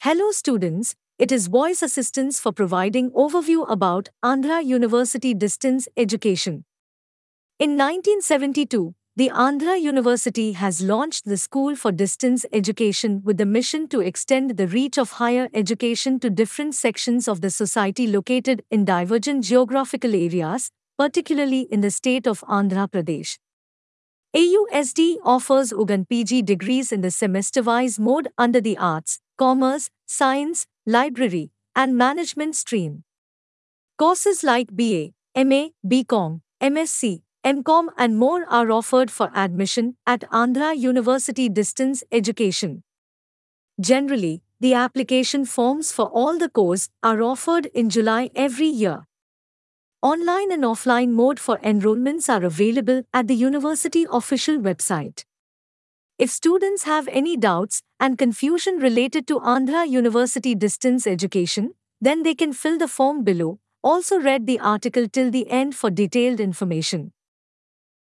Hello students, it is voice assistance for providing overview about Andhra University Distance Education. In 1972, the Andhra University has launched the School for Distance Education with the mission to extend the reach of higher education to different sections of the society located in divergent geographical areas, particularly in the state of Andhra Pradesh. AUSD offers UGAN PG degrees in the semester-wise mode under the Arts, Commerce, Science, Library, and Management stream. Courses like BA, MA, BCom, MSc, MCom, and more are offered for admission at Andhra University Distance Education. Generally, the application forms for all the courses are offered in July every year. Online and offline mode for enrollments are available at the university official website. If students have any doubts and confusion related to Andhra University Distance Education, then they can fill the form below. Also read the article till the end for detailed information.